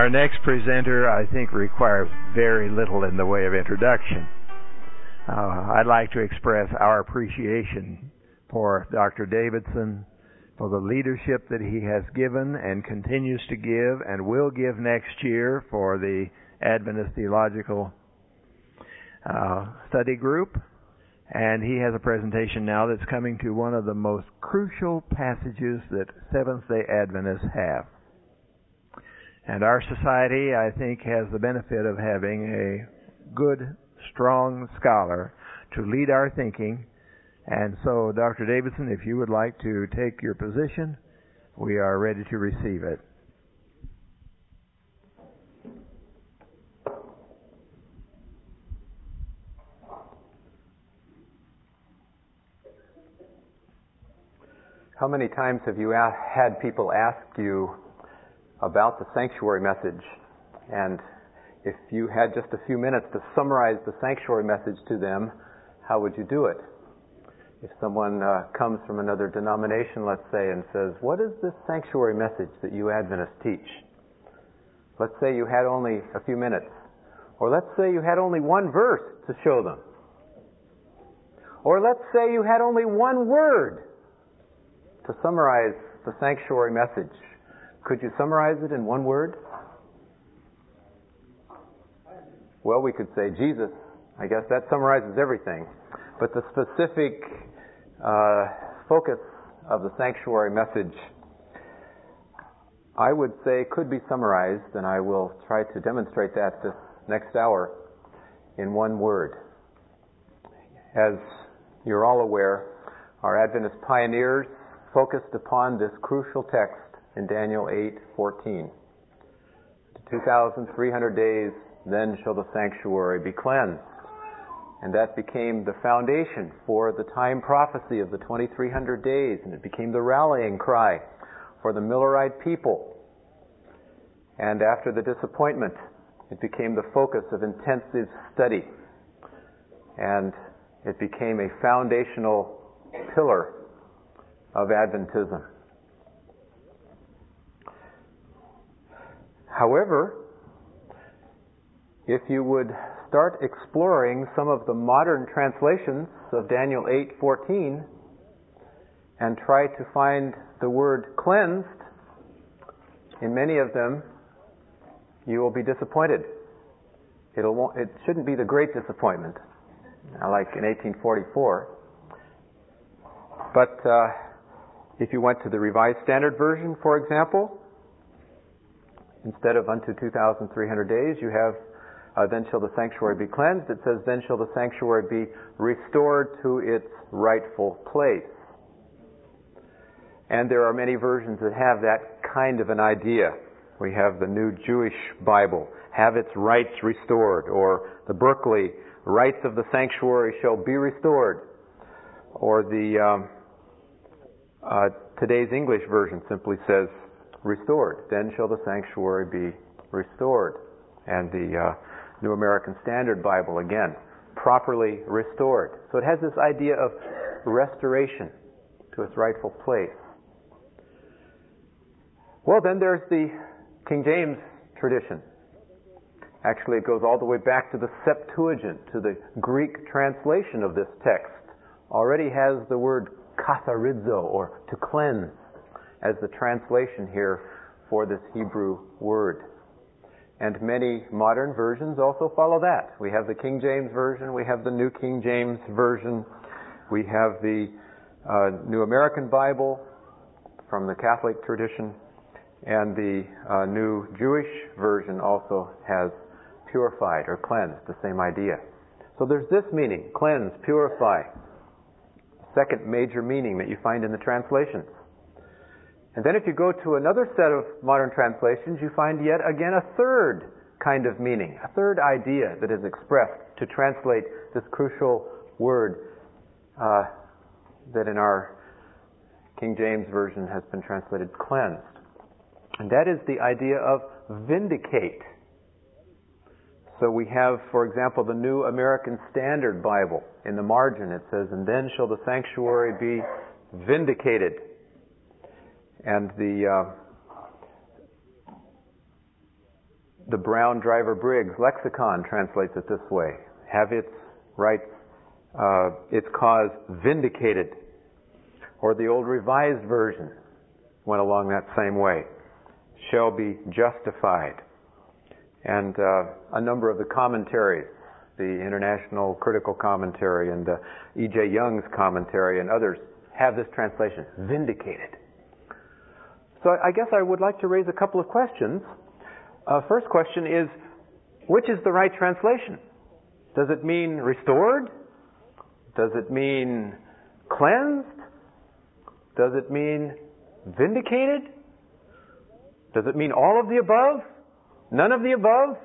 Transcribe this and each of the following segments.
Our next presenter, I think, requires very little in the way of introduction. I'd like to express our appreciation for Dr. Davidson, for the leadership that he has given and continues to give and will give next year for the Adventist Theological Study Group. And he has a presentation now that's coming to one of the most crucial passages that Seventh-day Adventists have. And our society, I think, has the benefit of having a good, strong scholar to lead our thinking. And so, Dr. Davidson, if you would like to take your position, we are ready to receive it. How many times have you had people ask you about the sanctuary message? And if you had just a few minutes to summarize the sanctuary message to them, how would you do it? If someone comes from another denomination, let's say, and says, what is this sanctuary message that you Adventists teach? Let's say you had only a few minutes. Or let's say you had only one verse to show them. Or let's say you had only one word to summarize the sanctuary message. Could you summarize it in one word? Well, we could say Jesus. I guess that summarizes everything. But the specific focus of the sanctuary message, I would say, could be summarized, and I will try to demonstrate that this next hour in one word. As you're all aware, our Adventist pioneers focused upon this crucial text in Daniel 8:14. 2,300 days, then shall the sanctuary be cleansed. And that became the foundation for the time prophecy of the 2,300 days, and it became the rallying cry for the Millerite people. And after the disappointment, it became the focus of intensive study, and it became a foundational pillar of Adventism. However, if you would start exploring some of the modern translations of Daniel 8:14 and try to find the word cleansed in many of them, you will be disappointed. It shouldn't be the great disappointment, like in 1844. But if you went to the Revised Standard Version, for example, instead of unto 2,300 days, you have then shall the sanctuary be cleansed. It says then shall the sanctuary be restored to its rightful place. And there are many versions that have that kind of an idea. We have the New Jewish Bible, have its rights restored, or the Berkeley, rights of the sanctuary shall be restored, or the today's English version simply says restored. Then shall the sanctuary be restored. And the New American Standard Bible, again, properly restored. So it has this idea of restoration to its rightful place. Well, then there's the King James tradition. Actually, it goes all the way back to the Septuagint, to the Greek translation of this text. Already has the word katharizo, or to cleanse, as the translation here for this Hebrew word. And many modern versions also follow that. We have the King James Version, we have the New King James Version, we have the New American Bible from the Catholic tradition, and the New Jewish Version also has purified or cleansed, the same idea. So there's this meaning, cleanse, purify. Second major meaning that you find in the translations. And then if you go to another set of modern translations, you find yet again a third kind of meaning, a third idea that is expressed to translate this crucial word that in our King James Version has been translated cleansed. And that is the idea of vindicate. So we have, for example, the New American Standard Bible. In the margin it says, and then shall the sanctuary be vindicated. And the The Brown Driver Briggs lexicon translates it this way: have its rights, its cause vindicated. Or the old Revised Version went along that same way: shall be justified. And a number of the commentaries, the International Critical Commentary and E.J. Young's commentary and others, have this translation, vindicated. So I guess I would like to raise a couple of questions. First question is, which is the right translation? Does it mean restored? Does it mean cleansed? Does it mean vindicated? Does it mean all of the above? None of the above?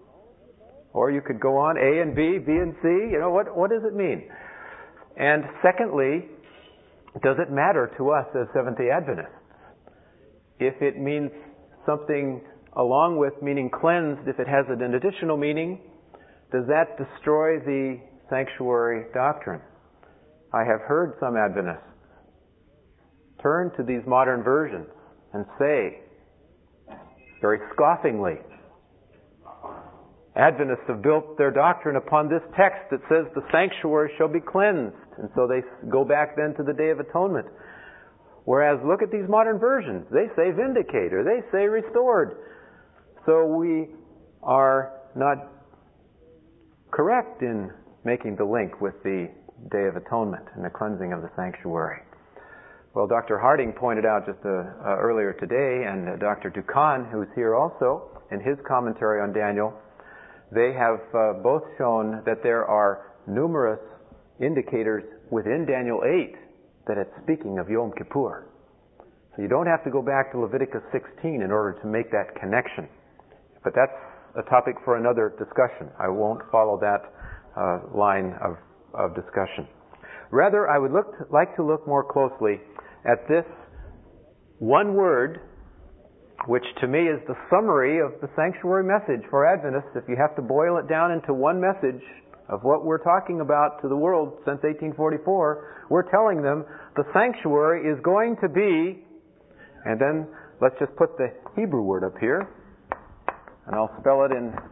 Or you could go on A and B, B and C. What does it mean? And secondly, does it matter to us as Seventh-day Adventists? If it means something along with meaning cleansed, if it has an additional meaning, does that destroy the sanctuary doctrine? I have heard some Adventists turn to these modern versions and say, very scoffingly, Adventists have built their doctrine upon this text that says the sanctuary shall be cleansed. And so they go back then to the Day of Atonement. Whereas look at these modern versions. They say vindicate, or they say restored. So we are not correct in making the link with the Day of Atonement and the cleansing of the sanctuary. Well, Dr. Harding pointed out just earlier today, and Dr. Dukan, who's here also, in his commentary on Daniel, they have both shown that there are numerous indicators within Daniel 8 that it's speaking of Yom Kippur. So you don't have to go back to Leviticus 16 in order to make that connection. But that's a topic for another discussion. I won't follow that line of discussion. Rather, I would like to look more closely at this one word, which to me is the summary of the sanctuary message for Adventists. If you have to boil it down into one message of what we're talking about to the world since 1844, we're telling them the sanctuary is going to be, and then let's just put the Hebrew word up here, and I'll spell it in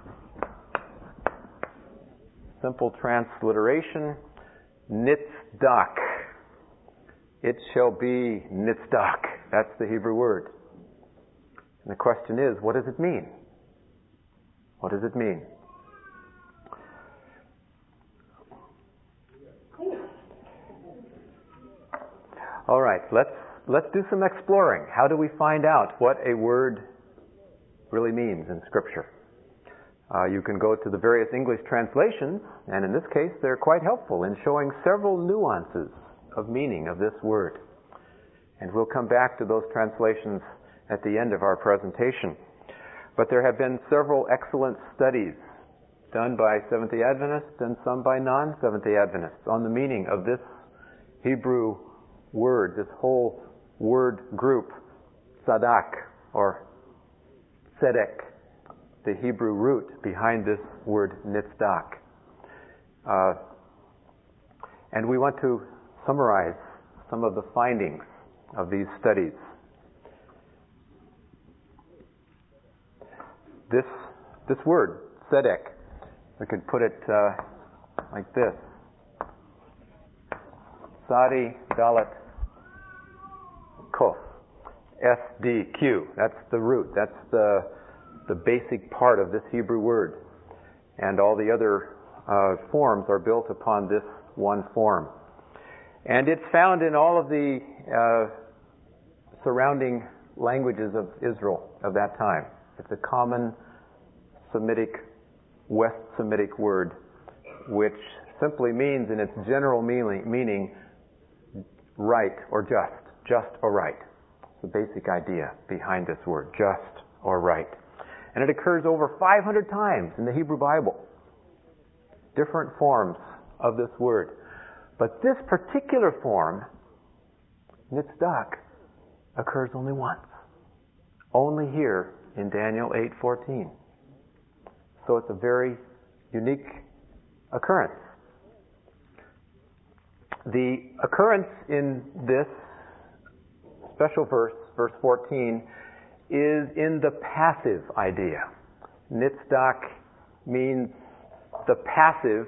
simple transliteration, nitzdak. It shall be nitzdak. That's the Hebrew word. And the question is, what does it mean? What does it mean? All right, let's do some exploring. How do we find out what a word really means in Scripture? You can go to the various English translations, and in this case, they're quite helpful in showing several nuances of meaning of this word. And we'll come back to those translations at the end of our presentation. But there have been several excellent studies done by Seventh-day Adventists and some by non-Seventh-day Adventists on the meaning of this Hebrew word, this whole word group, sadak or tzedek, the Hebrew root behind this word nitzdak. And we want to summarize some of the findings of these studies. This word, tzedek, we could put it like this. Sadi Dalet Kof. SDQ. That's the root. That's the basic part of this Hebrew word. And all the other forms are built upon this one form. And it's found in all of the surrounding languages of Israel of that time. It's a common Semitic, West Semitic word, which simply means in its general meaning right or just or right. It's the basic idea behind this word, just or right. And it occurs over 500 times in the Hebrew Bible. Different forms of this word. But this particular form, nitzdak, occurs only once. Only here in Daniel 8:14. So it's a very unique occurrence. The occurrence in this special verse, verse 14, is in the passive idea. Nitzdak means the passive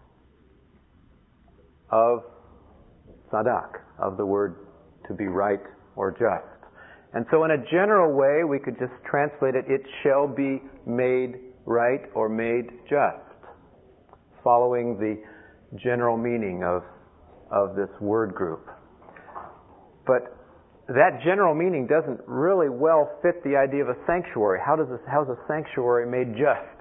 of sadak, of the word to be right or just. And so in a general way, we could just translate it shall be made right or made just, following the general meaning of this word group. But that general meaning doesn't really well fit the idea of a sanctuary. How's a sanctuary made just?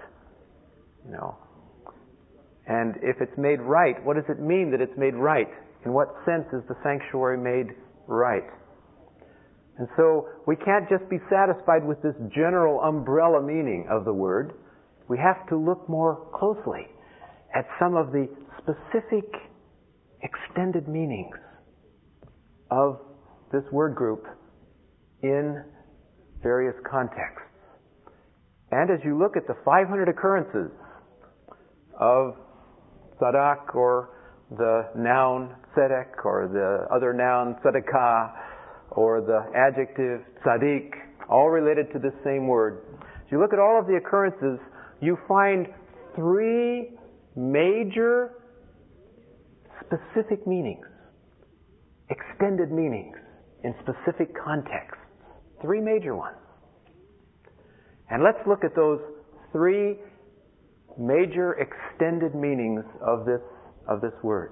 And if it's made right, what does it mean that it's made right? In what sense is the sanctuary made right? And so we can't just be satisfied with this general umbrella meaning of the word. We have to look more closely at some of the specific extended meanings of this word group in various contexts. And as you look at the 500 occurrences of sadak, or the noun tzedek, or the other noun tzedakah, or the adjective tzaddik, all related to this same word. As you look at all of the occurrences, you find three major specific meanings, extended meanings in specific contexts. Three major ones. And let's look at those three major extended meanings of this word.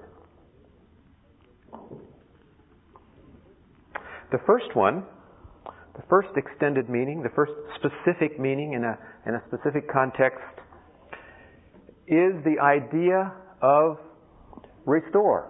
The first one, the first extended meaning, the first specific meaning in a specific context, is the idea of restore.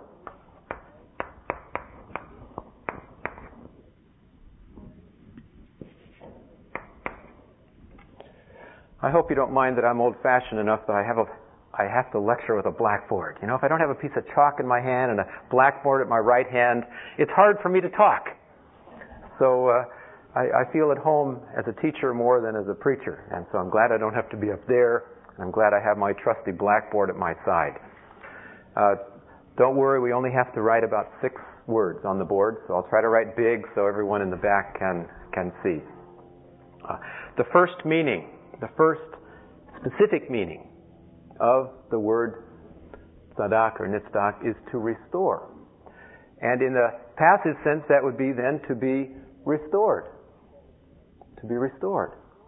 I hope you don't mind that I'm old-fashioned enough that I have to lecture with a blackboard. If I don't have a piece of chalk in my hand and a blackboard at my right hand, it's hard for me to talk. So I feel at home as a teacher more than as a preacher, and so I'm glad I don't have to be up there, and I'm glad I have my trusty blackboard at my side. Don't worry, we only have to write about 6 words on the board, so I'll try to write big so everyone in the back can see. The first meaning, the first specific meaning of the word sadak or nitzdak is to restore. And in the passive sense, that would be then to be restored. To be restored.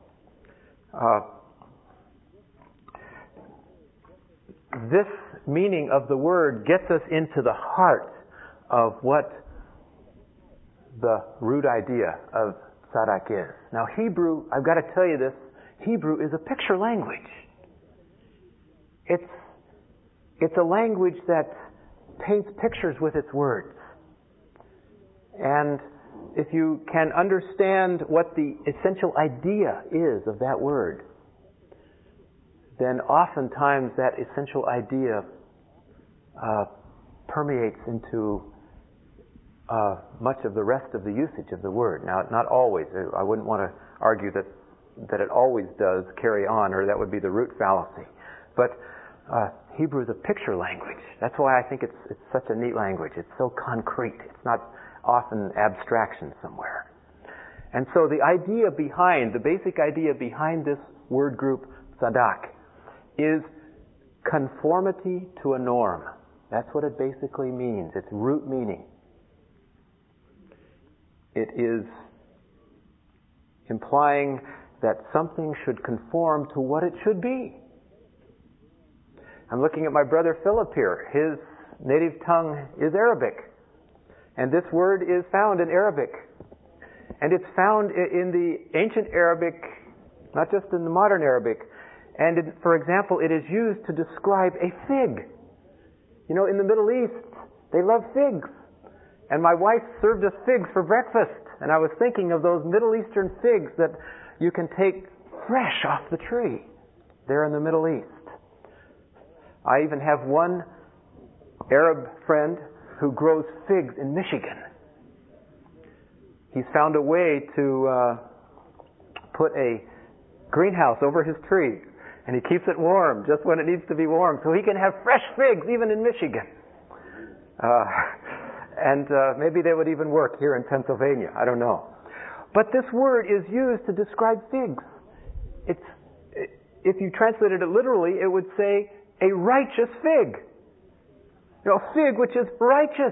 This meaning of the word gets us into the heart of what the root idea of sadak is. Now Hebrew, I've got to tell you this, Hebrew is a picture language. It's a language that paints pictures with its words. And if you can understand what the essential idea is of that word, then oftentimes that essential idea permeates into much of the rest of the usage of the word. Now, not always. I wouldn't want to argue that it always does carry on, or that would be the root fallacy. But Hebrew is a picture language. That's why I think it's such a neat language. It's so concrete. It's not often abstraction somewhere. And so the basic idea behind this word group, sadak, is conformity to a norm. That's what it basically means. Its root meaning. It is implying that something should conform to what it should be. I'm looking at my brother Philip here. His native tongue is Arabic. And this word is found in Arabic. And it's found in the ancient Arabic, not just in the modern Arabic. And for example, it is used to describe a fig. In the Middle East, they love figs. And my wife served us figs for breakfast. And I was thinking of those Middle Eastern figs that you can take fresh off the tree there in the Middle East. I even have one Arab friend who grows figs in Michigan. He's found a way to put a greenhouse over his tree, and he keeps it warm just when it needs to be warm, so he can have fresh figs even in Michigan. And maybe they would even work here in Pennsylvania. I don't know. But this word is used to describe figs. if you translated it literally, it would say a righteous fig. A fig which is righteous.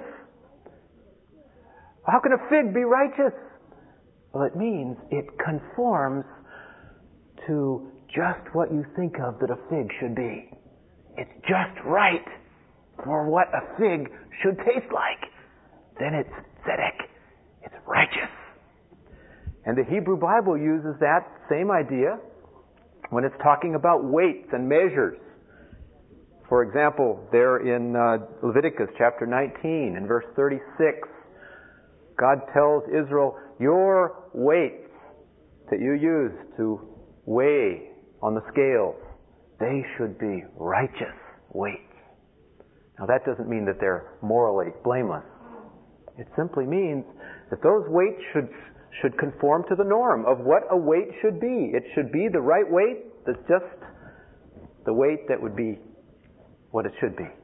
How can a fig be righteous? Well, it means it conforms to just what you think of that a fig should be. It's just right for what a fig should taste like. Then it's tzedek. It's righteous. And the Hebrew Bible uses that same idea when it's talking about weights and measures. For example, there in Leviticus chapter 19 and verse 36, God tells Israel, your weights that you use to weigh on the scales, they should be righteous weights. Now that doesn't mean that they're morally blameless. It simply means that those weights should conform to the norm of what a weight should be. It should be the right weight that's just the weight that would be what it should be.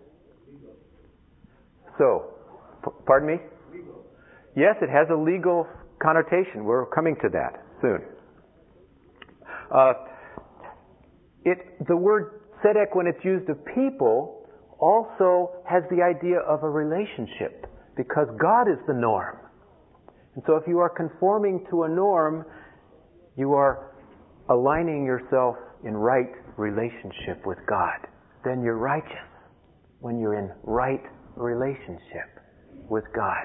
So, pardon me? Yes, it has a legal connotation. We're coming to that soon. The word tzedek, when it's used of people, also has the idea of a relationship, because God is the norm. And so if you are conforming to a norm, you are aligning yourself in right relationship with God. Then you're righteous when you're in right relationship with God.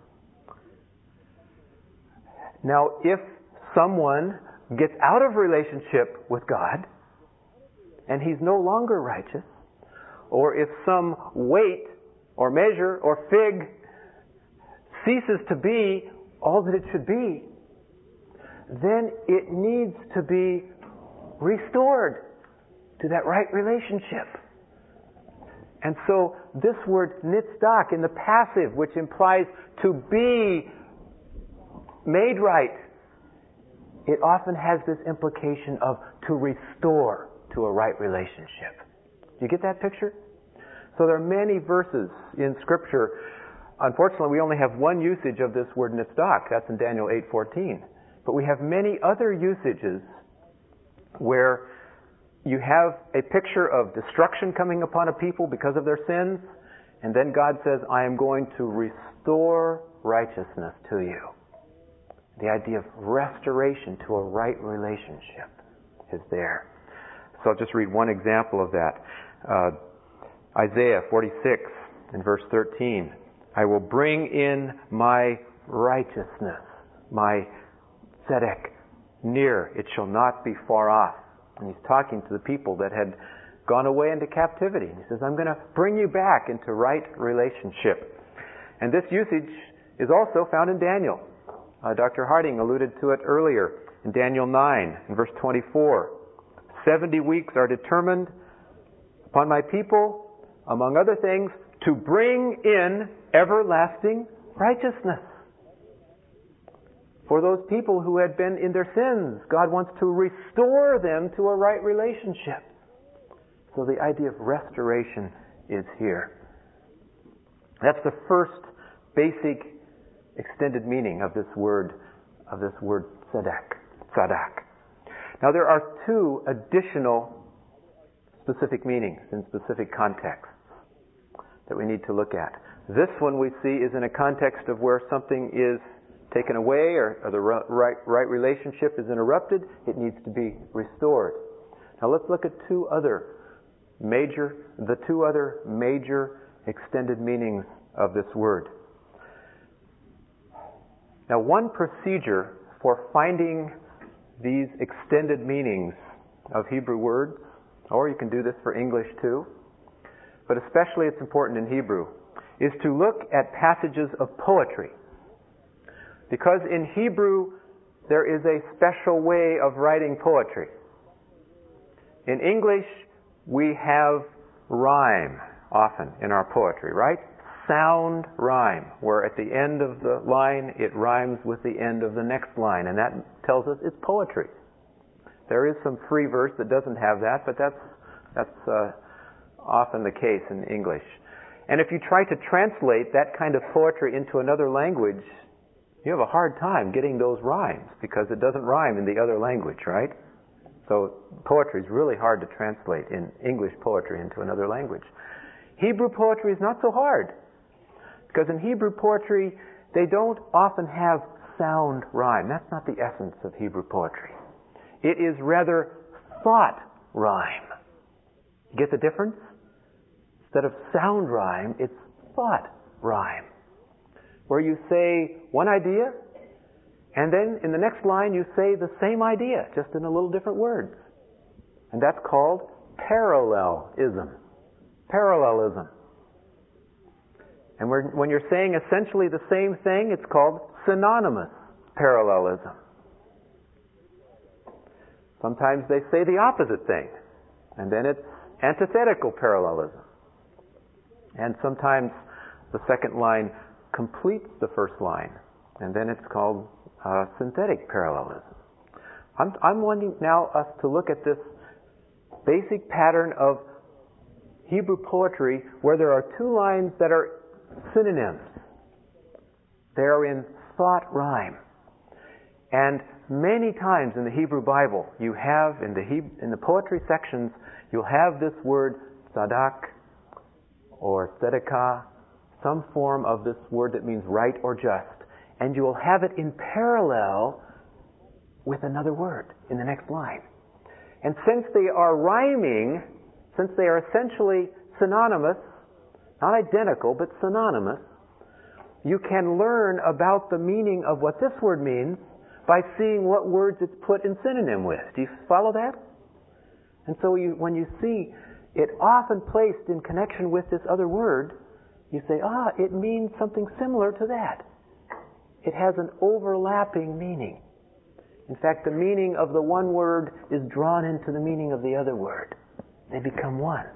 Now, if someone gets out of relationship with God and he's no longer righteous, or if some weight or measure or fig ceases to be all that it should be, then it needs to be restored to that right relationship. And so this word nitzdak in the passive, which implies to be made right, it often has this implication of to restore to a right relationship. Do you get that picture? So there are many verses in Scripture. Unfortunately, we only have one usage of this word nitzdak. That's in Daniel 8:14. But we have many other usages where you have a picture of destruction coming upon a people because of their sins, and then God says, I am going to restore righteousness to you. The idea of restoration to a right relationship is there. So I'll just read one example of that. Isaiah 46 and verse 13. I will bring in my righteousness, my tzedek, near. It shall not be far off. And he's talking to the people that had gone away into captivity. And he says, I'm going to bring you back into right relationship. And this usage is also found in Daniel. Dr. Harding alluded to it earlier in Daniel 9 and verse 24. 70 weeks are determined upon my people, among other things, to bring in everlasting righteousness. For those people who had been in their sins, God wants to restore them to a right relationship. So the idea of restoration is here. That's the first basic extended meaning of this word tzadak. Now there are two additional specific meanings in specific contexts that we need to look at. This one we see is in a context of where something is taken away or the right relationship is interrupted. It needs to be restored. Now let's look at the two other major extended meanings of this word. Now one procedure for finding these extended meanings of Hebrew words, or you can do this for English too, but especially it's important in Hebrew, is to look at passages of poetry. Because in Hebrew, there is a special way of writing poetry. In English, we have rhyme often in our poetry, right? Sound rhyme, where at the end of the line, it rhymes with the end of the next line, and that tells us it's poetry. There is some free verse that doesn't have that, but that's often the case in English. And if you try to translate that kind of poetry into another language, you have a hard time getting those rhymes because it doesn't rhyme in the other language, right? So poetry is really hard to translate in English poetry into another language. Hebrew poetry is not so hard, because in Hebrew poetry they don't often have sound rhyme. That's not the essence of Hebrew poetry. It is rather thought rhyme. You get the difference? Instead of sound rhyme, it's thought rhyme, where you say one idea, and then in the next line you say the same idea, just in a little different words. And that's called parallelism. Parallelism. And when you're saying essentially the same thing, it's called synonymous parallelism. Sometimes they say the opposite thing, and then it's antithetical parallelism. And sometimes the second line completes the first line, and then it's called synthetic parallelism. I'm wanting now us to look at this basic pattern of Hebrew poetry where there are two lines that are synonyms. They are in thought rhyme. And many times in the Hebrew Bible, you have in the poetry sections, you'll have this word sadak or tzedakah, some form of this word that means right or just, and you will have it in parallel with another word in the next line. And since they are rhyming, since they are essentially synonymous, not identical, but synonymous, you can learn about the meaning of what this word means by seeing what words it's put in synonym with. Do you follow that? And so when you see it often placed in connection with this other word, you say, it means something similar to that. It has an overlapping meaning. In fact, the meaning of the one word is drawn into the meaning of the other word. They become one.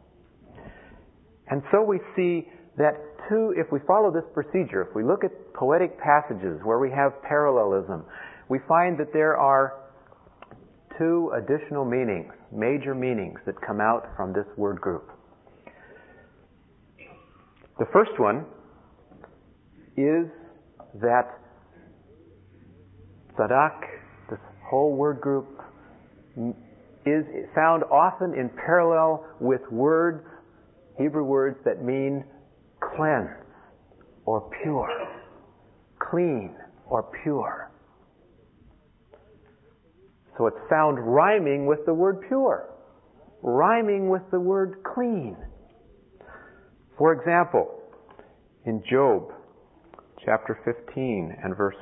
And so we see that if we follow this procedure, if we look at poetic passages where we have parallelism, we find that there are two additional meanings, major meanings that come out from this word group. The first one is that Sadak, this whole word group, is found often in parallel with words, Hebrew words that mean cleanse or pure, clean or pure. So it's found rhyming with the word pure, rhyming with the word clean. For example, in Job chapter 15 and verse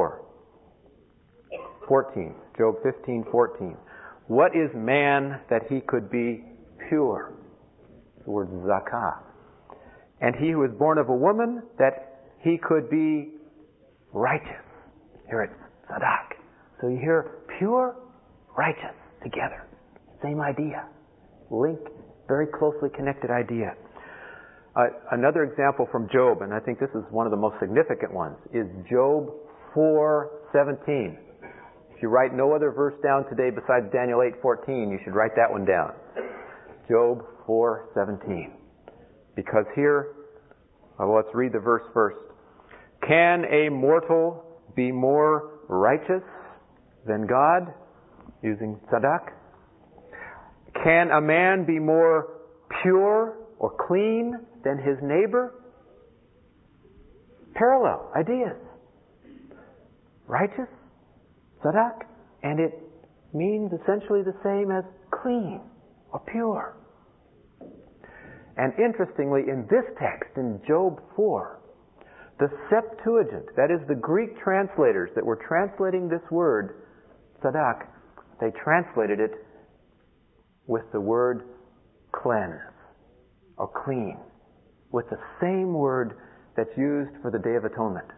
14, Job 15:14. What is man that he could be pure? The word zakah. And he who is born of a woman that he could be righteous. Here it's sadak. So you hear pure, righteous together. Same idea. Link, very closely connected idea. Another example from Job, and I think this is one of the most significant ones, is Job 4:17. If you write no other verse down today besides Daniel 8:14, you should write that one down. Job 4:17. Because here, let's read the verse first. Can a mortal be more righteous than God? Using sadak. Can a man be more pure or clean than his neighbor? Parallel ideas. Righteous, sadak, and it means essentially the same as clean or pure. And interestingly, in this text, in Job 4, the Septuagint, that is the Greek translators that were translating this word, sadak, they translated it with the word cleanse or clean, with the same word that's used for the Day of Atonement,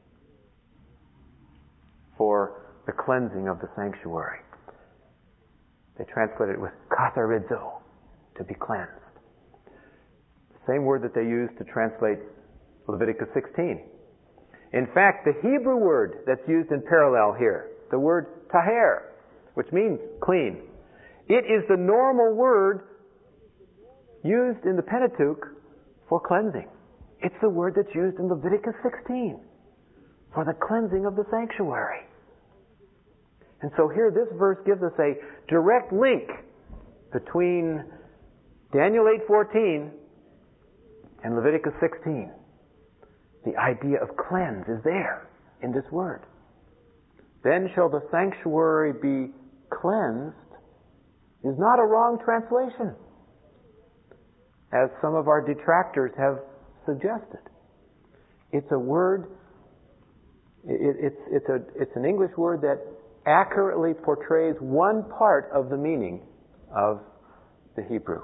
for the cleansing of the sanctuary. They translated it with katharizo, to be cleansed. The same word that they used to translate Leviticus 16. In fact, the Hebrew word that's used in parallel here, the word taher, which means clean, it is the normal word used in the Pentateuch for cleansing. It's the word that's used in Leviticus 16 for the cleansing of the sanctuary. And so here this verse gives us a direct link between Daniel 8:14 and Leviticus 16. The idea of cleanse is there in this word. Then shall the sanctuary be cleansed is not a wrong translation, as some of our detractors have suggested. It's a word, it's an English word that accurately portrays one part of the meaning of the Hebrew.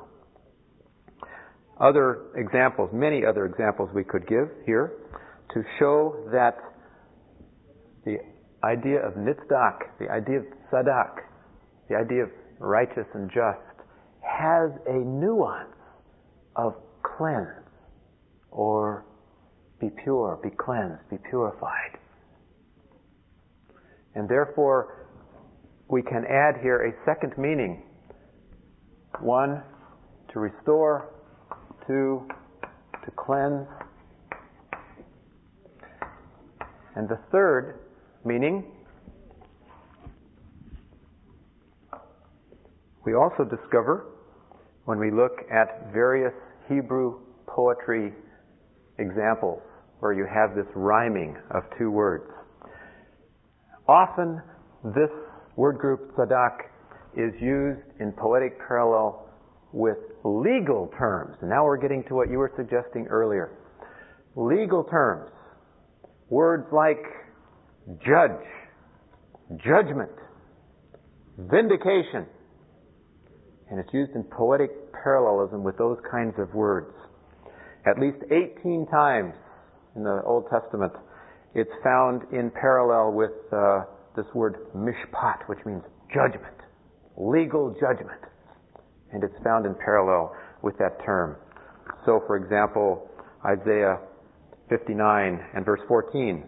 Other examples, many other examples we could give here to show that the idea of nitzdak, the idea of sadak, the idea of righteous and just, has a nuance of cleanse, or be pure, be cleansed, be purified. And therefore, we can add here a second meaning. One, to restore. Two, to cleanse. And the third meaning, we also discover when we look at various Hebrew poetry examples where you have this rhyming of two words. Often this word group sadak is used in poetic parallel with legal terms. And now we're getting to what you were suggesting earlier. Legal terms. Words like judge, judgment, vindication. And it's used in poetic parallelism with those kinds of words. At least 18 times in the Old Testament, it's found in parallel with this word mishpat, which means judgment, legal judgment. And it's found in parallel with that term. So, for example, Isaiah 59 and verse 14.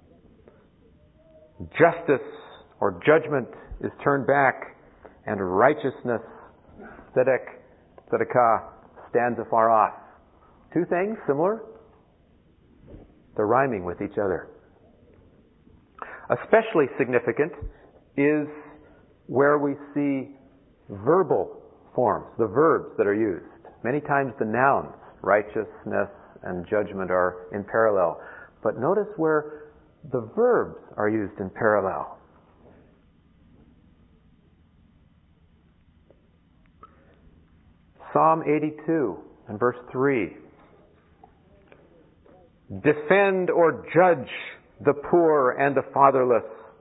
Justice or judgment is turned back, and righteousness, tzedakah, stands afar off. Two things similar. They're rhyming with each other. Especially significant is where we see verbal forms, the verbs that are used. Many times the nouns, righteousness and judgment, are in parallel. But notice where the verbs are used in parallel. Psalm 82 and verse 3. Defend or judge the poor and the fatherless.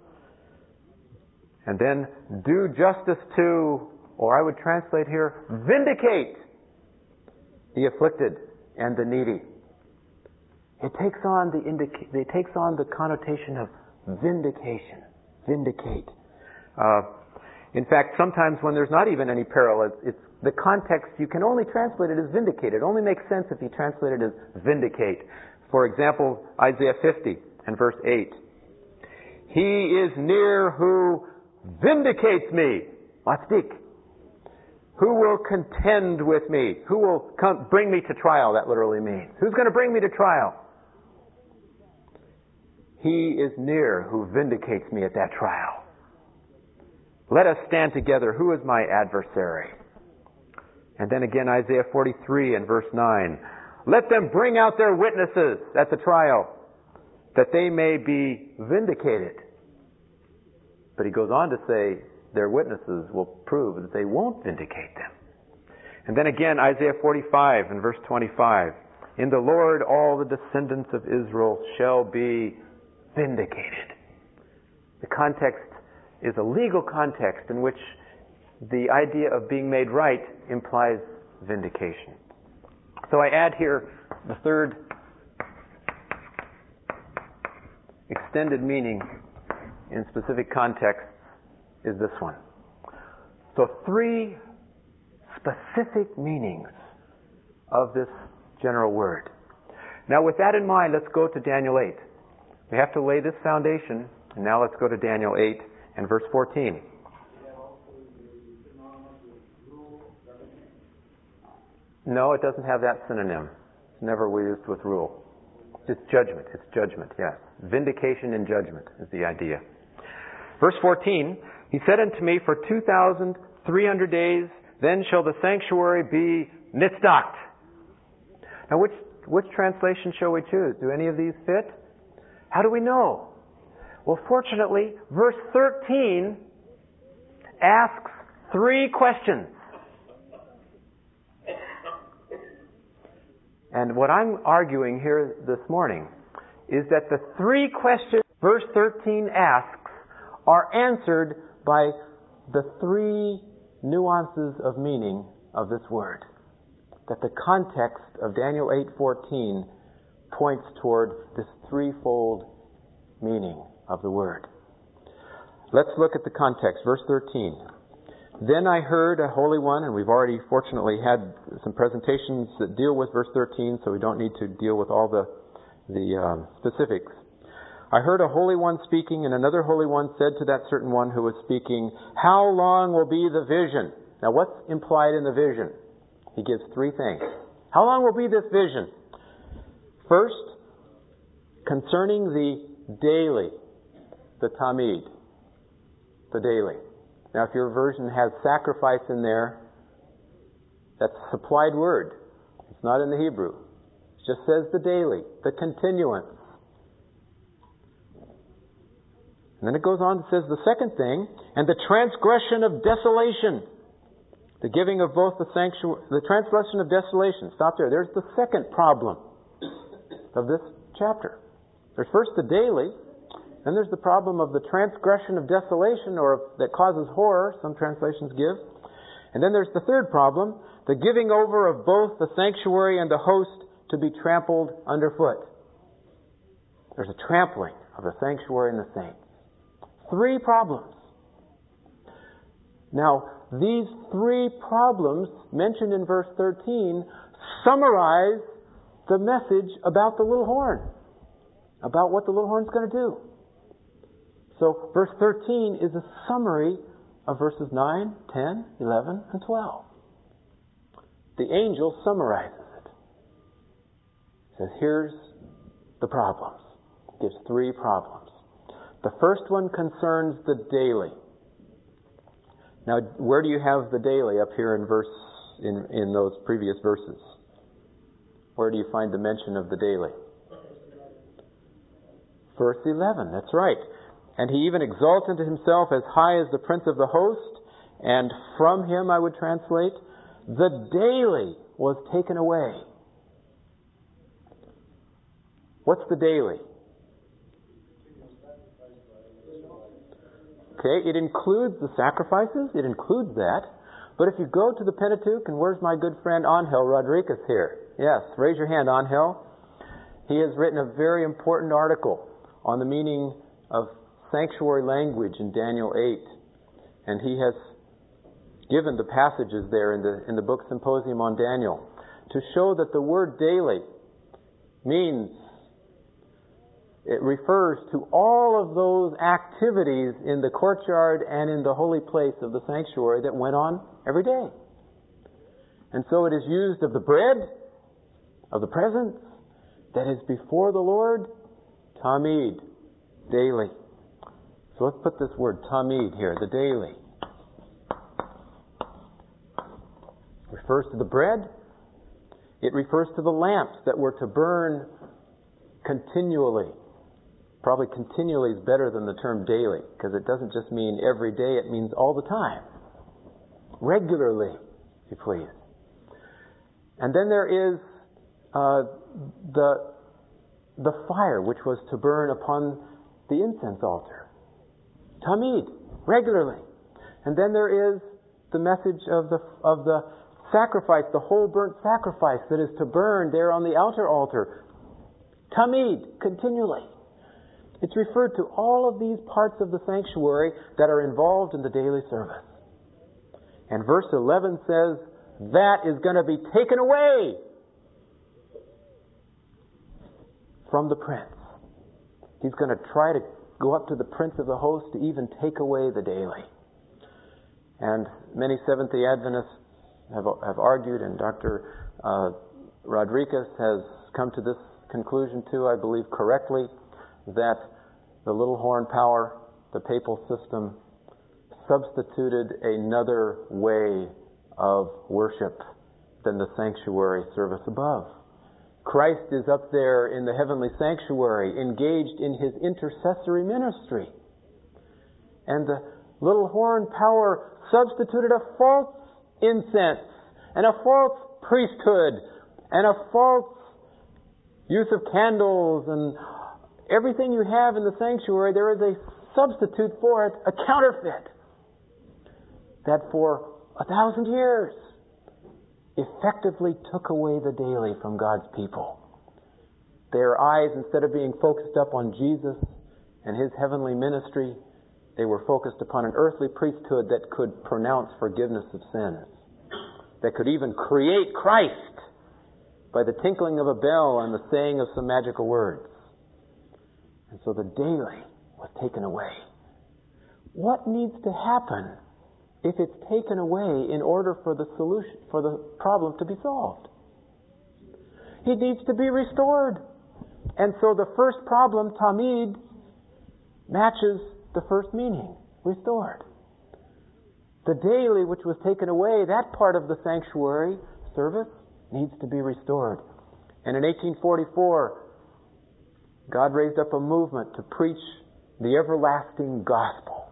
And then do justice to, or I would translate here, vindicate the afflicted and the needy. It takes on the connotation of vindication. Vindicate. In fact, sometimes when there's not even any parallel, it's the context, you can only translate it as vindicate. It only makes sense if you translate it as vindicate. For example, Isaiah 50 and verse 8. He is near who vindicates me. Matzdik. Who will contend with me? Who will bring me to trial, that literally means. Who's going to bring me to trial? He is near who vindicates me at that trial. Let us stand together. Who is my adversary? And then again, Isaiah 43 and verse 9. Let them bring out their witnesses at the trial, that they may be vindicated. But he goes on to say, their witnesses will prove that they won't vindicate them. And then again, Isaiah 45 and verse 25. In the Lord all the descendants of Israel shall be vindicated. The context is a legal context in which the idea of being made right implies vindication. So I add here the third extended meaning in specific contexts is this one. So 3 specific meanings of this general word. Now with that in mind, let's go to Daniel 8. We have to lay this foundation, and now let's go to Daniel 8 and verse 14. No, it doesn't have that synonym. It's never used with rule. It's judgment. It's judgment, yes. Vindication and judgment is the idea. Verse 14, He said unto me, For 2,300 days, then shall the sanctuary be nitzdacht. Now which translation shall we choose? Do any of these fit? How do we know? Well, fortunately, verse 13 asks 3 questions. And what I'm arguing here this morning is that the 3 questions verse 13 asks are answered by the 3 nuances of meaning of this word. That the context of Daniel 8:14 points toward this threefold meaning of the word. Let's look at the context. Verse 13. Then I heard a holy one, and we've already fortunately had some presentations that deal with verse 13, so we don't need to deal with all the specifics. I heard a holy one speaking, and another holy one said to that certain one who was speaking, How long will be the vision? Now what's implied in the vision? He gives 3 things. How long will be this vision? First, concerning the daily, the tamid, the daily. Now if your version has sacrifice in there, that's a supplied word. It's not in the Hebrew. It just says the daily, the continuance. And then it goes on and says the second thing, and the transgression of desolation. The giving of both the sanctuary, the transgression of desolation. Stop there. There's the second problem of this chapter. There's first the daily, then there's the problem of the transgression of desolation, or that causes horror, some translations give. And then there's the third problem, the giving over of both the sanctuary and the host to be trampled underfoot. There's a trampling of the sanctuary and the saints. 3 problems. Now, these 3 problems mentioned in verse 13 summarize the message about the little horn, about what the little horn's going to do. So, verse 13 is a summary of verses 9, 10, 11, and 12. The angel summarizes it. He says, here's the problems. He gives 3 problems. The first one concerns the daily. Now, where do you have the daily up here in those previous verses? Where do you find the mention of the daily? Verse 11, that's right. And he even exalted himself as high as the prince of the host, and from him, I would translate, the daily was taken away. What's the daily? Okay, it includes the sacrifices, it includes that. But if you go to the Pentateuch, and where's my good friend Angel Rodriguez here? Yes, raise your hand, Angel. He has written a very important article on the meaning of sanctuary language in Daniel 8. And he has given the passages there in the book Symposium on Daniel to show that the word daily means, it refers to all of those activities in the courtyard and in the holy place of the sanctuary that went on every day. And so it is used of the bread, of the presence that is before the Lord, tamid, daily. So let's put this word tamid here, the daily. It refers to the bread. It refers to the lamps that were to burn continually. Probably continually is better than the term daily, because it doesn't just mean every day, it means all the time. Regularly, if you please. And then there is the fire which was to burn upon the incense altar. Tamid, regularly. And then there is the message of the sacrifice, the whole burnt sacrifice that is to burn there on the outer altar. Tamid, continually. It's referred to all of these parts of the sanctuary that are involved in the daily service. And verse 11 says, that is going to be taken away from the prince. He's going to try to go up to the prince of the host to even take away the daily. And many Seventh-day Adventists have argued, and Dr. Rodriguez has come to this conclusion too, I believe correctly, that the little horn power, the papal system, substituted another way of worship than the sanctuary service above. Christ is up there in the heavenly sanctuary, engaged in His intercessory ministry. And the little horn power substituted a false incense and a false priesthood and a false use of candles and everything you have in the sanctuary. There is a substitute for it, a counterfeit, that for 1,000 years effectively took away the daily from God's people. Their eyes, instead of being focused up on Jesus and His heavenly ministry, they were focused upon an earthly priesthood that could pronounce forgiveness of sins, that could even create Christ by the tinkling of a bell and the saying of some magical words. And so the daily was taken away. What needs to happen if it's taken away in order for the solution, for the problem to be solved? It needs to be restored. And so the first problem, tamid, matches the first meaning, restored. The daily which was taken away, that part of the sanctuary service needs to be restored. And in 1844, God raised up a movement to preach the everlasting gospel,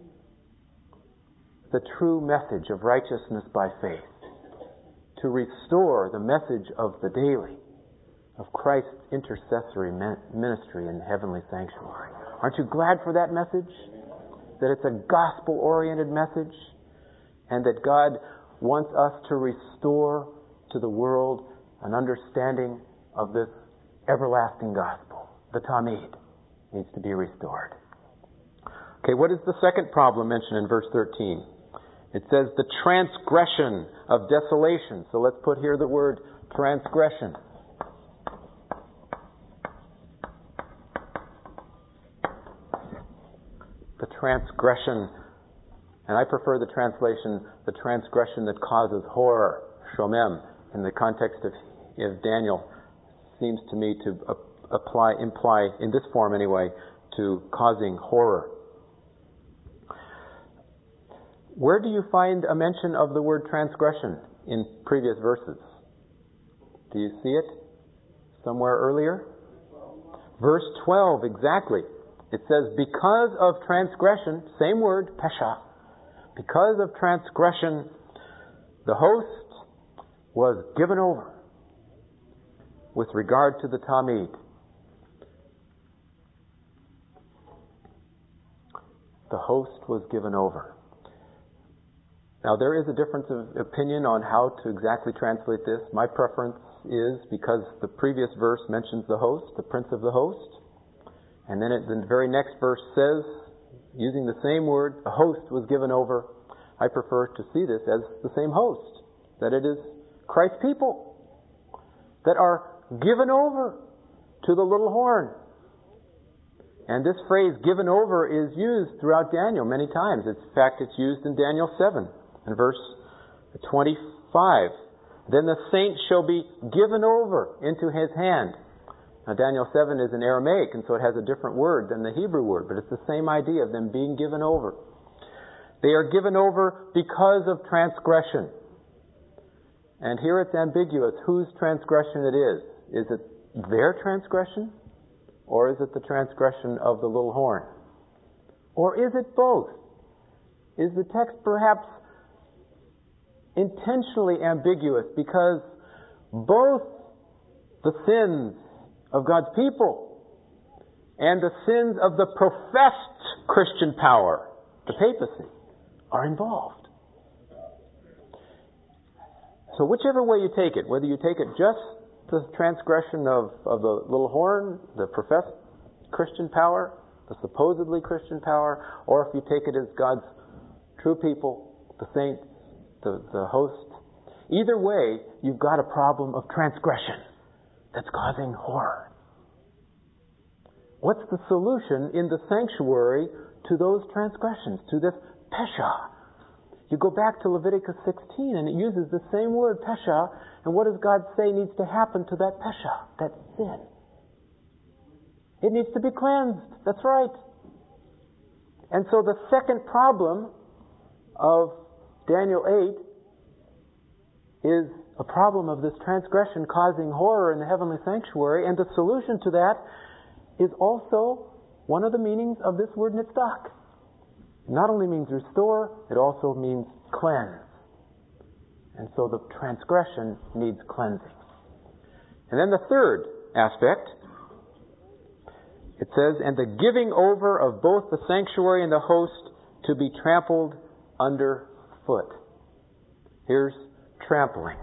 the true message of righteousness by faith, to restore the message of the daily, of Christ's intercessory ministry in the heavenly sanctuary. Aren't you glad for that message? That it's a gospel-oriented message, and that God wants us to restore to the world an understanding of this everlasting gospel. The tamid needs to be restored. Okay, what is the second problem mentioned in verse 13? It says the transgression of desolation. So let's put here the word transgression. The transgression, and I prefer the translation, the transgression that causes horror, shomem, in the context of Daniel, seems to me to imply, in this form anyway, to causing horror. Where do you find a mention of the word transgression in previous verses? Do you see it somewhere earlier? Verse 12, exactly. It says, because of transgression, same word, pesha, because of transgression, the host was given over with regard to the tamid. The host was given over. Now there is a difference of opinion on how to exactly translate this. My preference is, because the previous verse mentions the host, the prince of the host, and then the very next verse says, using the same word, the host was given over. I prefer to see this as the same host, that it is Christ's people that are given over to the little horn. And this phrase, given over, is used throughout Daniel many times. In fact, it's used in Daniel 7, in verse 25. Then the saint shall be given over into his hand. Now, Daniel 7 is in Aramaic, and so it has a different word than the Hebrew word, but it's the same idea of them being given over. They are given over because of transgression. And here it's ambiguous whose transgression it is. Is it their transgression? Or is it the transgression of the little horn? Or is it both? Is the text perhaps intentionally ambiguous because both the sins of God's people and the sins of the professed Christian power, the papacy, are involved? So whichever way you take it, whether you take it just the transgression of the little horn, the professed Christian power, the supposedly Christian power, or if you take it as God's true people, the saints, the host, either way, you've got a problem of transgression that's causing horror. What's the solution in the sanctuary to those transgressions, to this pesha? You go back to Leviticus 16 and it uses the same word, pesha, and what does God say needs to happen to that pesha, that sin? It needs to be cleansed. That's right. And so the second problem of Daniel 8 is a problem of this transgression causing horror in the heavenly sanctuary, and the solution to that is also one of the meanings of this word nitzdak. It not only means restore, it also means cleanse. And so the transgression needs cleansing. And then the third aspect, it says, and the giving over of both the sanctuary and the host to be trampled under foot. Here's trampling.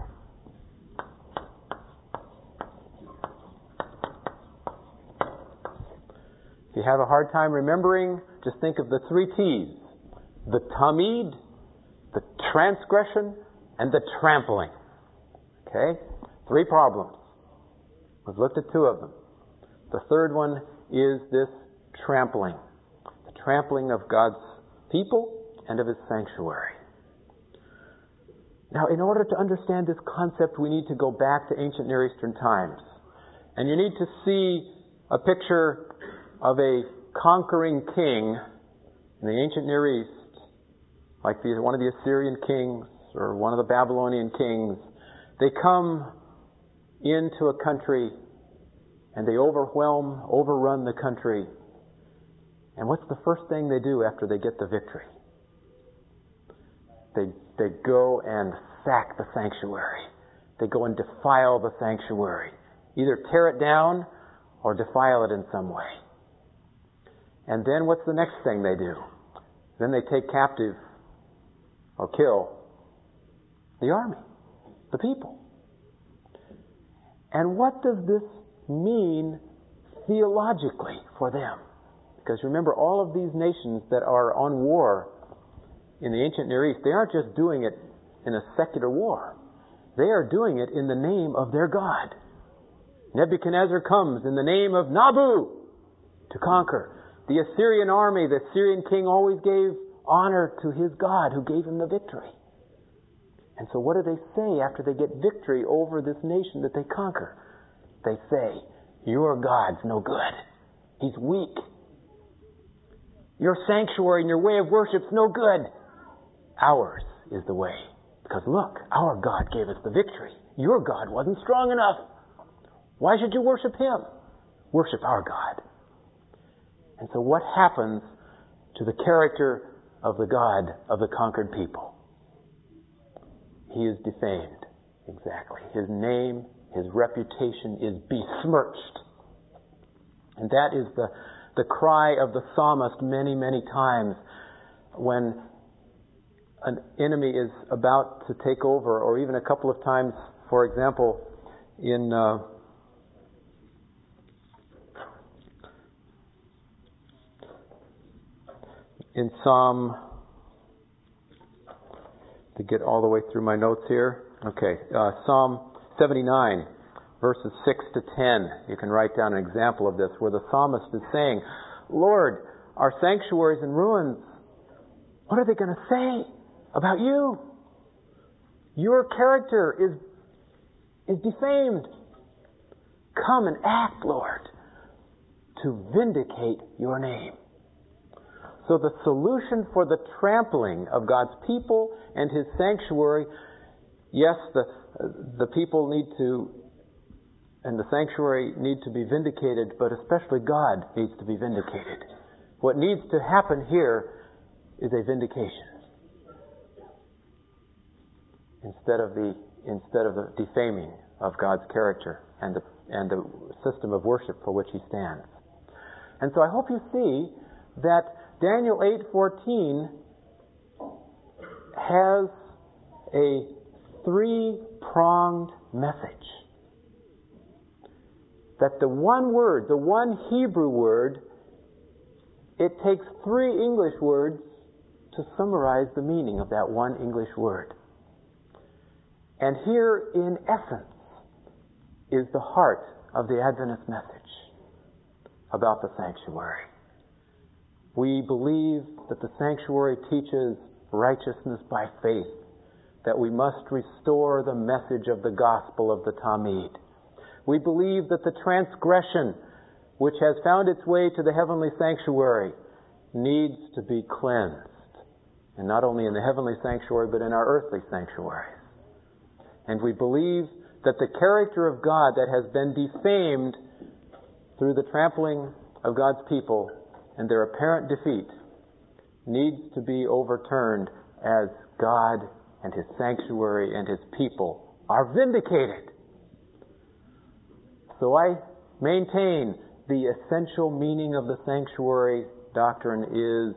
If you have a hard time remembering, just think of the 3 T's. The tamid, the transgression, and the trampling. Okay? 3 problems. We've looked at 2 of them. The third one is this trampling. The trampling of God's people and of His sanctuary. Now, in order to understand this concept, we need to go back to ancient Near Eastern times. And you need to see a picture of a conquering king in the ancient Near East, like one of the Assyrian kings or one of the Babylonian kings. They come into a country and they overrun the country. And what's the first thing they do after they get the victory? They go and sack the sanctuary. They go and defile the sanctuary. Either tear it down or defile it in some way. And then what's the next thing they do? Then they take captive or kill the army, the people. And what does this mean theologically for them? Because remember, all of these nations that are on war in the ancient Near East, they aren't just doing it in a secular war. They are doing it in the name of their God. Nebuchadnezzar comes in the name of Nabu to conquer. The Assyrian army, the Assyrian king always gave honor to his God who gave him the victory. And so what do they say after they get victory over this nation that they conquer? They say, your God's no good. He's weak. Your sanctuary and your way of worship's no good. Ours is the way. Because look, our God gave us the victory. Your God wasn't strong enough. Why should you worship Him? Worship our God. And so what happens to the character of the God of the conquered people? He is defamed. Exactly. His name, his reputation is besmirched. And that is the cry of the psalmist many, many times when an enemy is about to take over, or even a couple of times, for example, in Psalm, to get all the way through my notes here. Okay, Psalm 79, verses 6 to 10. You can write down an example of this, where the psalmist is saying, Lord, our sanctuary's in ruins. What are they going to say about you? Your character is defamed. Come and act, Lord, to vindicate your name. So the solution for the trampling of God's people and His sanctuary, yes, the people need to, and the sanctuary need to be vindicated, but especially God needs to be vindicated. What needs to happen here is a vindication. Instead of the defaming of God's character and the system of worship for which He stands. And so I hope you see that Daniel 8:14 has a 3-pronged message. That the one word, the one Hebrew word, it takes 3 English words to summarize the meaning of that one English word. And here, in essence, is the heart of the Adventist message about the sanctuary. We believe that the sanctuary teaches righteousness by faith, that we must restore the message of the gospel of the Talmud. We believe that the transgression, which has found its way to the heavenly sanctuary, needs to be cleansed. And not only in the heavenly sanctuary, but in our earthly sanctuaries. And we believe that the character of God that has been defamed through the trampling of God's people and their apparent defeat needs to be overturned as God and His sanctuary and His people are vindicated. So I maintain the essential meaning of the sanctuary doctrine is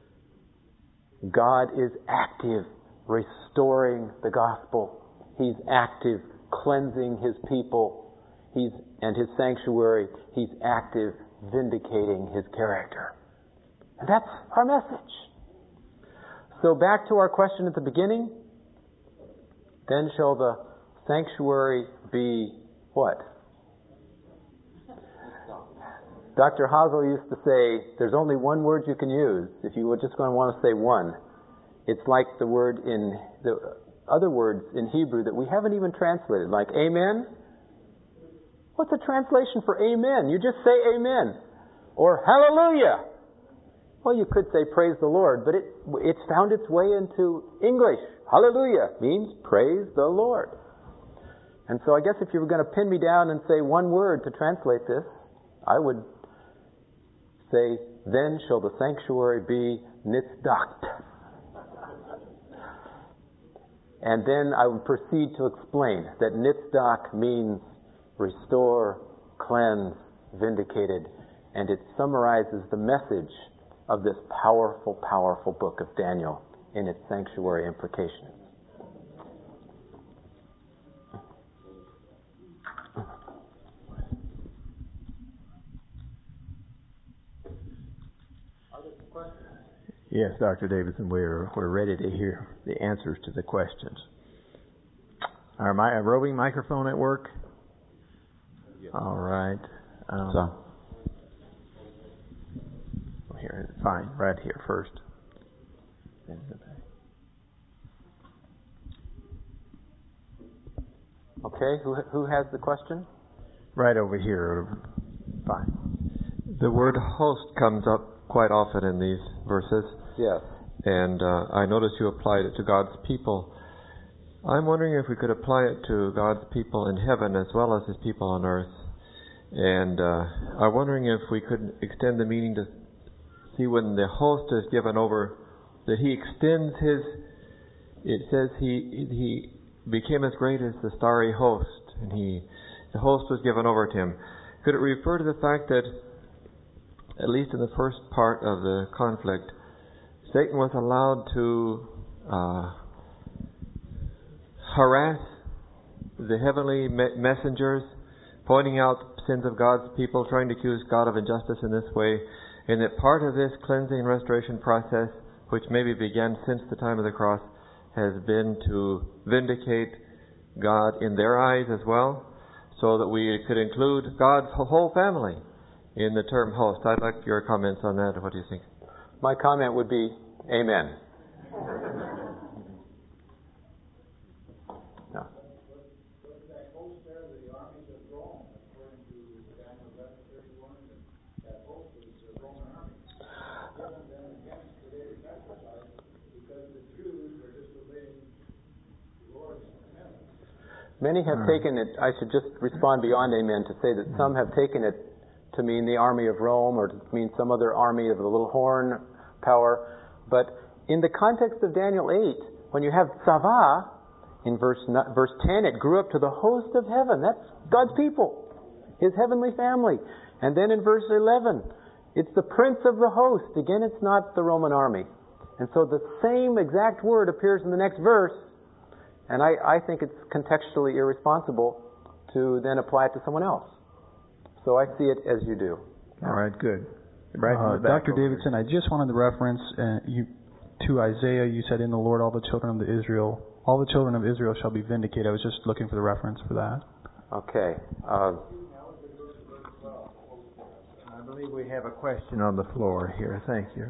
God is active, restoring the gospel. He's active, cleansing His people. And His sanctuary. He's active, vindicating His character. And that's our message. So back to our question at the beginning. Then shall the sanctuary be what? Dr. Hazel used to say, there's only one word you can use if you were just going to want to say one. It's like the word in the other words in Hebrew that we haven't even translated, like amen. What's a translation for amen? You just say amen. Or hallelujah. Well, you could say praise the Lord, but it's found its way into English. Hallelujah means praise the Lord. And so I guess if you were going to pin me down and say one word to translate this, I would say, then shall the sanctuary be nitzdacht. And then I would proceed to explain that nitzdacht means restore, cleanse, vindicated. And it summarizes the message of this powerful, powerful book of Daniel in its sanctuary implications. Yes, Dr. Davidson, we're ready to hear the answers to the questions. Our roving microphone at work? Yes. All right. Here, fine, right here first. Okay, who has the question? Right over here. Fine. The word host comes up quite often in these verses. Yes. And I notice you applied it to God's people. I'm wondering if we could apply it to God's people in heaven as well as His people on earth. And I'm wondering if we could extend the meaning to see when the host is given over, that He extends His, it says He became as great as the starry host, and the host was given over to Him. Could it refer to the fact that, at least in the first part of the conflict, Satan was allowed to harass the heavenly messengers, pointing out sins of God's people, trying to accuse God of injustice in this way, and that part of this cleansing and restoration process, which maybe began since the time of the cross, has been to vindicate God in their eyes as well, so that we could include God's whole family in the term host. I'd like your comments on that. What do you think? My comment would be, amen. No. That host there, the armies of Rome, according to Daniel 11:31, that host was the Roman army. Given them against the daily sacrifice because the Jews were disobeying the Lord's commandments. Many have taken it, I should just respond beyond amen to say that some have taken it to mean the army of Rome or to mean some other army of the little horn power. But in the context of Daniel 8, when you have Tzava, in verse 10, it grew up to the host of heaven. That's God's people, His heavenly family. And then in verse 11, it's the prince of the host. Again, it's not the Roman army. And so the same exact word appears in the next verse, and I think it's contextually irresponsible to then apply it to someone else. So I see it as you do. All right, good. Dr. Davidson, I just wanted to reference to Isaiah. You said, "In the Lord, all the children of Israel shall be vindicated." I was just looking for the reference for that. Okay. I believe we have a question on the floor here. Thank you.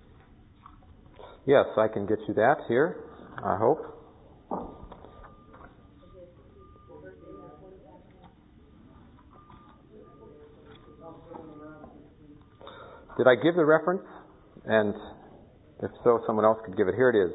Yes, I can get you that here, I hope. Did I give the reference? And If so, someone else could give it. Here it is.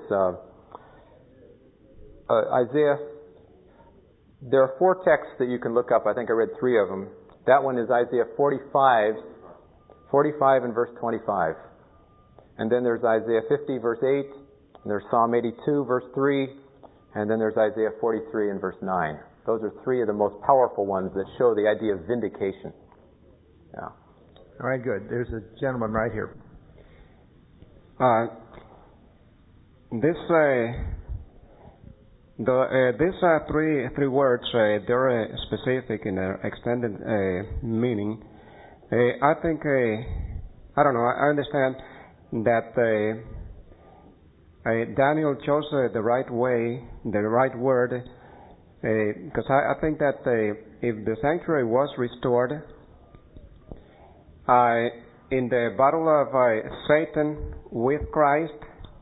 Isaiah. There are 4 texts that you can look up. I think I read 3 of them. That one is Isaiah 45 and verse 25. And then there's Isaiah 50, verse 8. And there's Psalm 82, verse 3. And then there's Isaiah 43 and verse 9. Those are 3 of the most powerful ones that show the idea of vindication. Yeah. All right, good. There's a gentleman right here. These 3 words, they're specific in their extended meaning. I think, I don't know, I understand that Daniel chose the right way, the right word, because I think that if the sanctuary was restored, in the battle of Satan with Christ,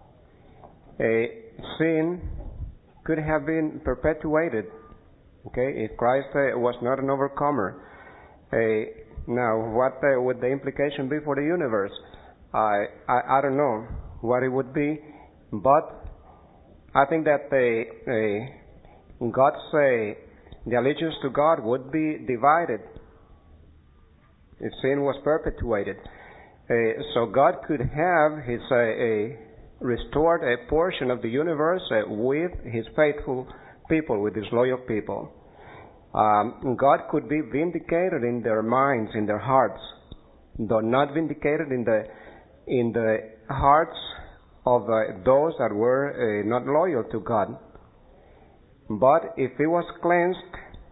sin could have been perpetuated, okay, if Christ was not an overcomer. Now, what would the implication be for the universe? I don't know what it would be, but I think that the allegiance to God would be divided if sin was perpetuated. So God could have His restored a portion of the universe with His faithful people, with His loyal people. God could be vindicated in their minds, in their hearts, though not vindicated in the hearts of those that were not loyal to God. But if it was cleansed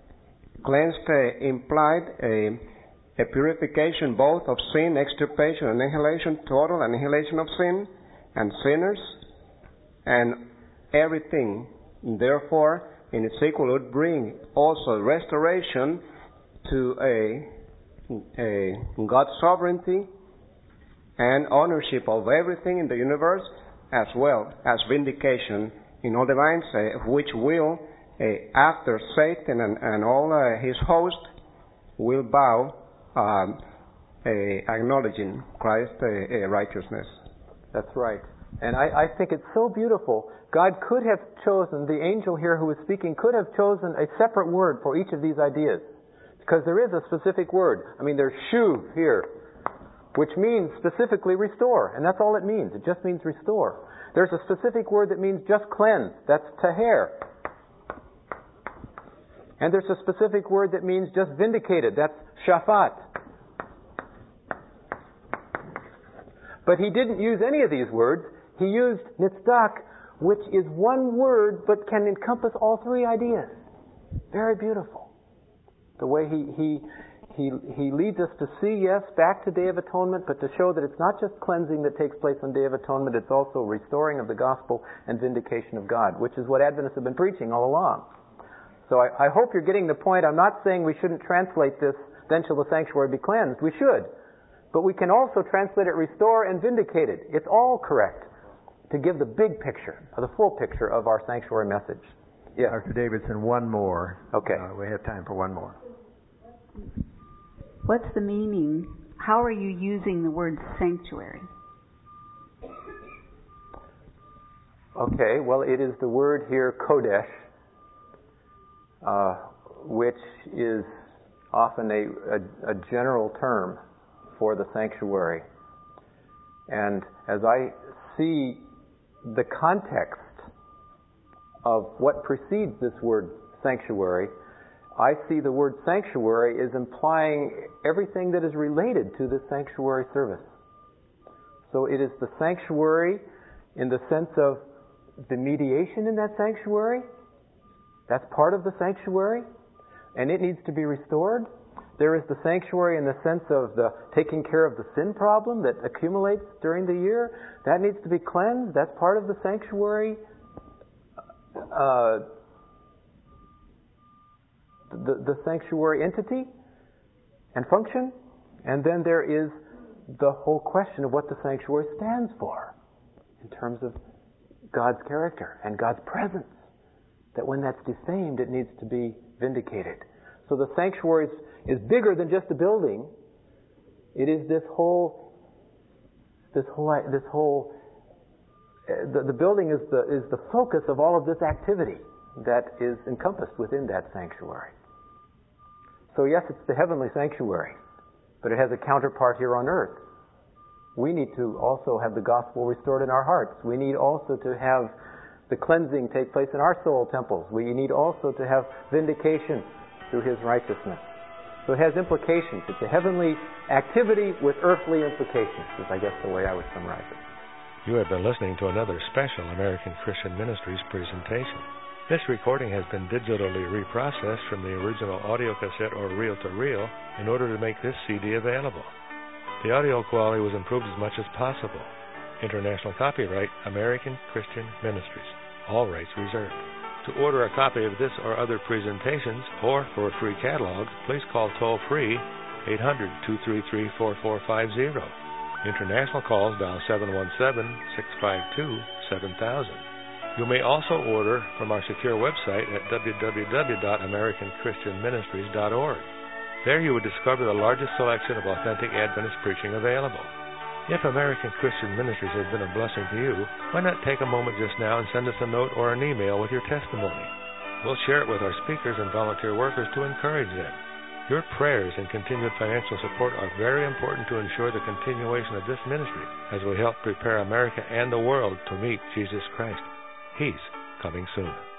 implied a purification both of sin, extirpation, annihilation, total annihilation of sin and sinners, and everything. Therefore, in its sequel, would bring also restoration to a God's sovereignty and ownership of everything in the universe, as well as vindication in all the minds, which will, after Satan and all his host, will bow, acknowledging Christ's righteousness. That's right. And I think it's so beautiful. God could have chosen, the angel here who was speaking, could have chosen a separate word for each of these ideas. Because there is a specific word. I mean, there's shuv here, which means specifically restore. And that's all it means. It just means restore. There's a specific word that means just cleanse. That's taher. And there's a specific word that means just vindicated. That's shafat. But he didn't use any of these words. He used nitzdak, which is one word but can encompass all 3 ideas. Very beautiful. The way he leads us to see, yes, back to Day of Atonement, but to show that it's not just cleansing that takes place on Day of Atonement, it's also restoring of the gospel and vindication of God, which is what Adventists have been preaching all along. So I hope you're getting the point. I'm not saying we shouldn't translate this, then shall the sanctuary be cleansed. We should. But we can also translate it restore and vindicated. It's all correct to give the big picture, or the full picture of our sanctuary message. Yes. Dr. Davidson, one more. Okay. We have time for one more. What's the meaning? How are you using the word sanctuary? Okay, well, it is the word here, kodesh, which is often a general term for the sanctuary. And as I see the context of what precedes this word sanctuary, I see the word sanctuary is implying everything that is related to the sanctuary service. So it is the sanctuary in the sense of the mediation in that sanctuary. That's part of the sanctuary, and it needs to be restored. There is the sanctuary in the sense of the taking care of the sin problem that accumulates during the year. That needs to be cleansed. That's part of the sanctuary. The sanctuary entity and function. And then there is the whole question of what the sanctuary stands for in terms of God's character and God's presence. That when that's defamed, it needs to be vindicated. So the sanctuary is bigger than just a building. It is this whole the building is the focus of all of this activity that is encompassed within that sanctuary. So yes, it's the heavenly sanctuary, but it has a counterpart here on earth. We need to also have the gospel restored in our hearts. We need also to have the cleansing take place in our soul temples. We need also to have vindication through His righteousness. So it has implications. It's a heavenly activity with earthly implications, is I guess the way I would summarize it. You have been listening to another special American Christian Ministries presentation. This recording has been digitally reprocessed from the original audio cassette or reel-to-reel in order to make this CD available. The audio quality was improved as much as possible. International copyright, American Christian Ministries. All rights reserved. To order a copy of this or other presentations, or for a free catalog, please call toll-free 800-233-4450. International calls dial 717-652-7000. You may also order from our secure website at www.americanchristianministries.org. There you would discover the largest selection of authentic Adventist preaching available. If American Christian Ministries has been a blessing to you, why not take a moment just now and send us a note or an email with your testimony? We'll share it with our speakers and volunteer workers to encourage them. Your prayers and continued financial support are very important to ensure the continuation of this ministry as we help prepare America and the world to meet Jesus Christ. He's coming soon.